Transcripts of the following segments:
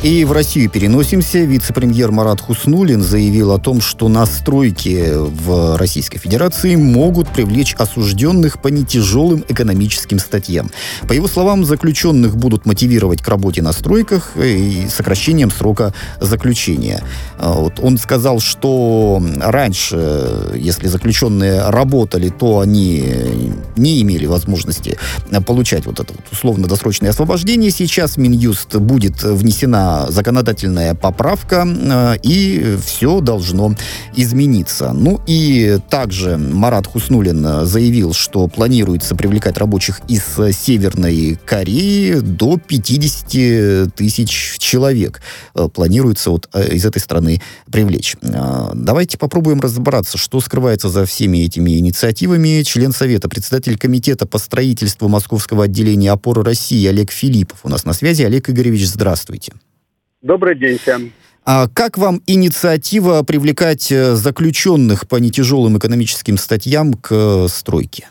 И в Россию переносимся. Вице-премьер Марат Хуснуллин заявил о том, что на стройки в Российской Федерации могут привлечь осужденных по нетяжелым экономическим статьям. По его словам, заключенных будут мотивировать к работе на стройках и сокращением срока заключения. Вот он сказал, что раньше, если заключенные работали, то они не имели возможности получать вот это вот условно-досрочное освобождение. Сейчас в Минюст будет внесена законодательная поправка, и все должно измениться. Ну и также Марат Хуснуллин заявил, что планируется привлекать рабочих из Северной Кореи до 50 тысяч человек. Планируется вот из этой страны привлечь. Давайте попробуем разобраться, что скрывается за всеми этими инициативами. Член Совета, председатель комитета по строительству Московского отделения «Опоры России» Олег Филиппов у нас на связи. Олег Игоревич, здравствуйте. Добрый день всем. А как вам инициатива привлекать заключенных по нетяжелым экономическим статьям к стройке?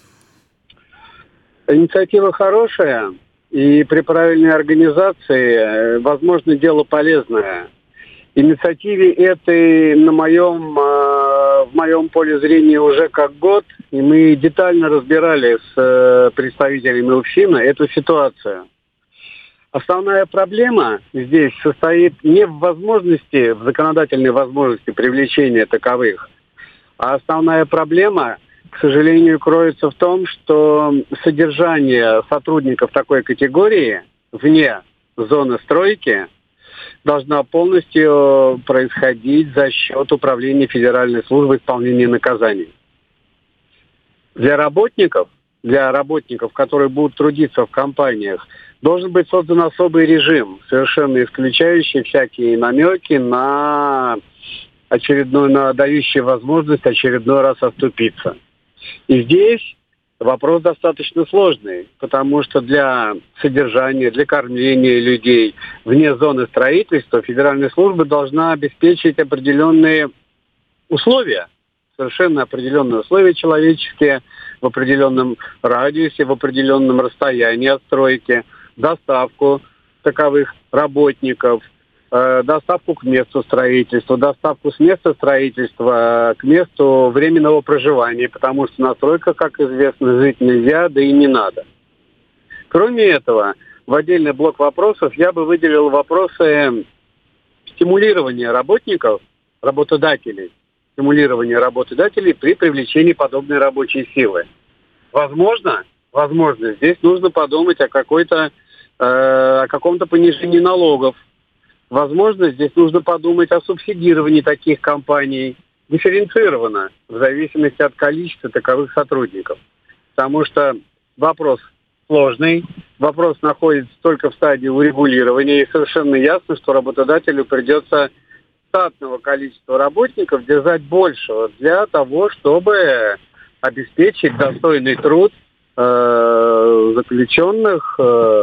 Инициатива хорошая, и при правильной организации, возможно, дело полезное. Инициативе этой в моем поле зрения уже как год, и мы детально разбирали с представителями общины эту ситуацию. Основная проблема здесь состоит не в законодательной возможности привлечения таковых, а основная проблема, к сожалению, кроется в том, что содержание сотрудников такой категории вне зоны стройки должна полностью происходить за счет Управления Федеральной службы исполнения наказаний. Для работников, которые будут трудиться в компаниях, должен быть создан особый режим, совершенно исключающий всякие намеки на дающий возможность очередной раз отступиться. И здесь вопрос достаточно сложный, потому что для содержания, для кормления людей вне зоны строительства Федеральная служба должна обеспечить определенные условия, совершенно определенные условия человеческие, в определенном радиусе, в определенном расстоянии от стройки, доставку таковых работников, доставку к месту строительства, доставку с места строительства к месту временного проживания, потому что на стройках, как известно, жить нельзя, да и не надо. Кроме этого, в отдельный блок вопросов я бы выделил вопросы стимулирования работодателей при привлечении подобной рабочей силы. Возможно, здесь нужно подумать о каком-то понижении налогов. Возможно, здесь нужно подумать о субсидировании таких компаний дифференцированно, в зависимости от количества таковых сотрудников. Потому что вопрос сложный, вопрос находится только в стадии урегулирования, и совершенно ясно, что работодателю придется штатного количества работников держать большего для того, чтобы обеспечить достойный труд заключенных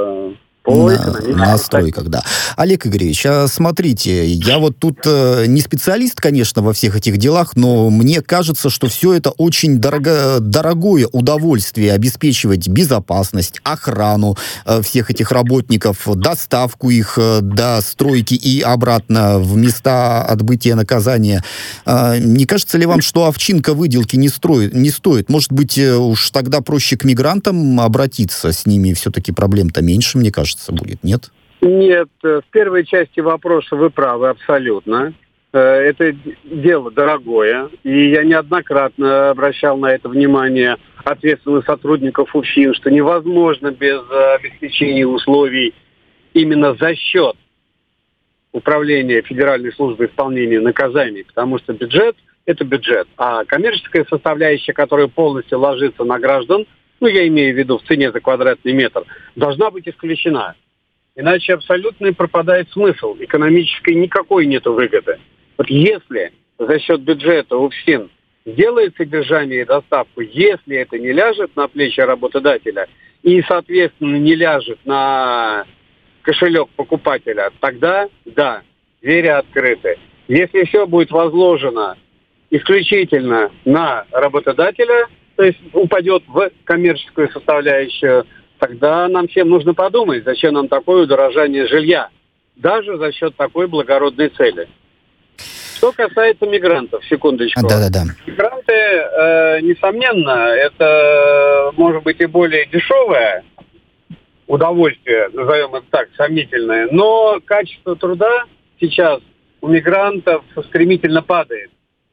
на стройках, да. Олег Игоревич, смотрите, я вот тут не специалист, конечно, во всех этих делах, но мне кажется, что все это очень дорогое удовольствие обеспечивать безопасность, охрану всех этих работников, доставку их до стройки и обратно в места отбытия наказания. Не кажется ли вам, что овчинка выделки не стоит? Может быть, уж тогда проще к мигрантам обратиться, с ними все-таки проблем-то меньше, мне кажется, будет, нет? Нет, в первой части вопроса вы правы абсолютно. Это дело дорогое, и я неоднократно обращал на это внимание ответственных сотрудников УФСИН, что невозможно без обеспечения условий именно за счет Управления Федеральной службы исполнения наказаний, потому что бюджет – это бюджет, а коммерческая составляющая, которая полностью ложится на граждан, я имею в виду в цене за квадратный метр, должна быть исключена. Иначе абсолютно пропадает смысл. Экономической никакой нету выгоды. Вот если за счет бюджета УФСИН делает содержание и доставку, если это не ляжет на плечи работодателя и, соответственно, не ляжет на кошелек покупателя, тогда, да, двери открыты. Если все будет возложено исключительно на работодателя, то есть упадет в коммерческую составляющую, тогда нам всем нужно подумать, зачем нам такое удорожание жилья. даже за счет такой благородной цели. Что касается мигрантов, секундочку. Да-да-да. Мигранты, несомненно, это может быть и более дешевое удовольствие, назовем это так, сомнительное, но качество труда сейчас у мигрантов стремительно падает.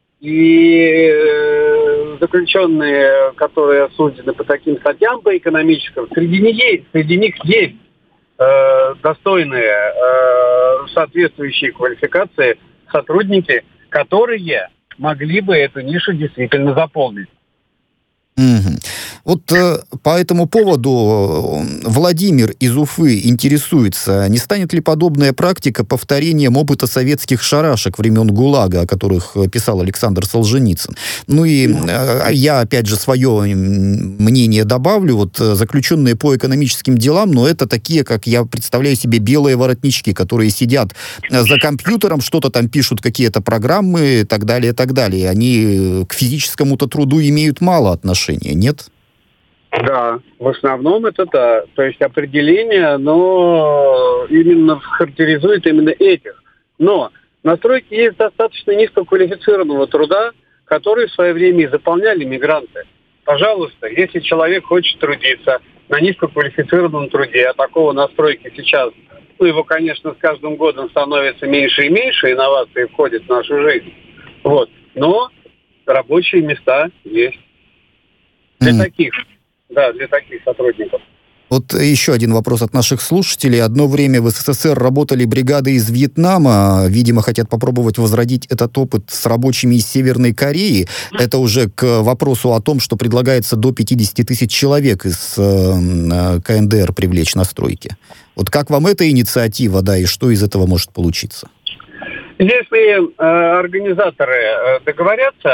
И заключенные, которые осуждены по таким статьям, по экономическим, среди них есть достойные, соответствующие квалификации сотрудники, которые могли бы эту нишу действительно заполнить. Угу. Вот по этому поводу Владимир из Уфы интересуется, не станет ли подобная практика повторением опыта советских шарашек времен ГУЛАГа, о которых писал Александр Солженицын. Ну и я, опять же, свое мнение добавлю. Вот заключенные по экономическим делам, но это такие, как я представляю себе, белые воротнички, которые сидят за компьютером, что-то там пишут, какие-то программы и так далее, и так далее. Они к физическому-то труду имеют мало отношения, нет? Да, в основном это да. То есть определение, оно именно характеризует именно этих. Но на стройке есть достаточно низкоквалифицированного труда, который в свое время и заполняли мигранты. Пожалуйста, если человек хочет трудиться на низкоквалифицированном труде, а такого на стройке сейчас, ну, его, конечно, с каждым годом становится меньше и меньше, инновации входят в нашу жизнь. Вот. Но рабочие места есть. Для таких сотрудников. Вот еще один вопрос от наших слушателей. Одно время в СССР работали бригады из Вьетнама. Видимо, хотят попробовать возродить этот опыт с рабочими из Северной Кореи. Это уже к вопросу о том, что предлагается до 50 тысяч человек из КНДР привлечь на стройки. Вот как вам эта инициатива, да, и что из этого может получиться? Если организаторы договорятся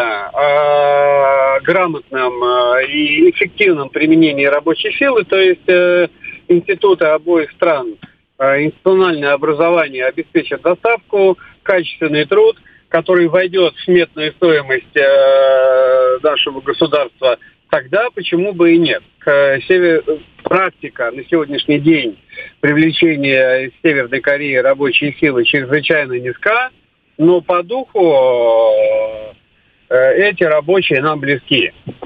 о грамотном и эффективном применении рабочей силы, то есть институты обоих стран, институциональное образование обеспечат доставку, качественный труд, который войдет в сметную стоимость нашего государства, тогда почему бы и нет? Практика на сегодняшний день привлечения из Северной Кореи рабочей силы чрезвычайно низка, но по духу эти рабочие нам близки.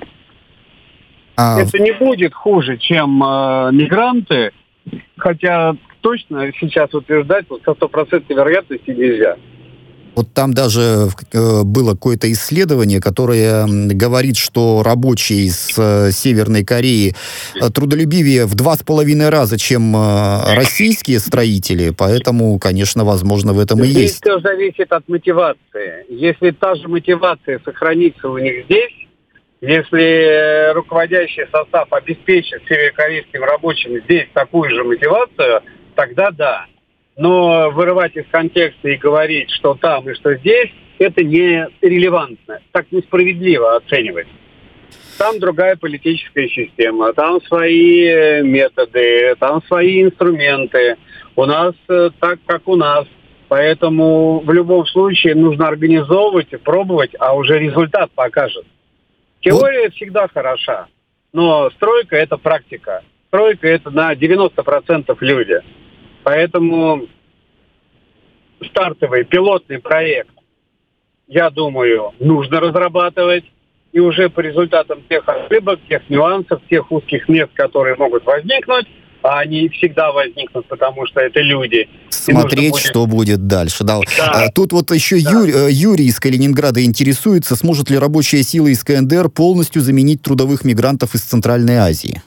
Это не будет хуже, чем мигранты, хотя точно сейчас утверждать со стопроцентной вероятностью нельзя. Вот там даже было какое-то исследование, которое говорит, что рабочие из Северной Кореи трудолюбивее в 2,5 раза, чем российские строители, поэтому, конечно, возможно, в этом и есть. Здесь все зависит от мотивации. Если та же мотивация сохранится у них здесь, если руководящий состав обеспечит северокорейским рабочим здесь такую же мотивацию, тогда да. Но вырывать из контекста и говорить, что там и что здесь, это не релевантно. Так несправедливо оценивать. Там другая политическая система, там свои методы, там свои инструменты. У нас так, как у нас. Поэтому в любом случае нужно организовывать и пробовать, а уже результат покажет. Теория всегда хороша, но стройка – это практика. Стройка – это на 90% люди. Поэтому стартовый пилотный проект, я думаю, нужно разрабатывать. И уже по результатам тех ошибок, тех нюансов, тех узких мест, которые могут возникнуть, а они всегда возникнут, потому что это люди. Смотреть, что будет дальше. Да. Да. Тут вот еще Юрий из Калининграда интересуется, сможет ли рабочая сила из КНДР полностью заменить трудовых мигрантов из Центральной Азии?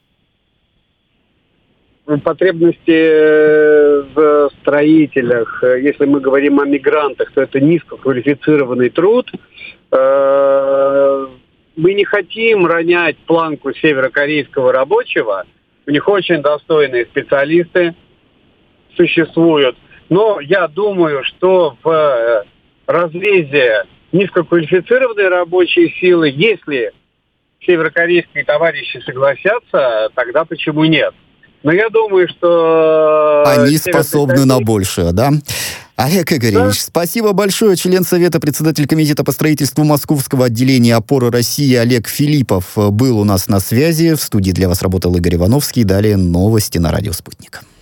Потребности в строителях, если мы говорим о мигрантах, то это низкоквалифицированный труд. Мы не хотим ронять планку северокорейского рабочего. У них очень достойные специалисты существуют. Но я думаю, что в разрезе низкоквалифицированной рабочей силы, если северокорейские товарищи согласятся, тогда почему нет? Но я думаю, что... Они способны на большее, да? Олег Игоревич, спасибо большое. Член Совета, председатель Комитета по строительству Московского отделения «Опоры России» Олег Филиппов был у нас на связи. В студии для вас работал Игорь Ивановский. Далее новости на радио «Спутник».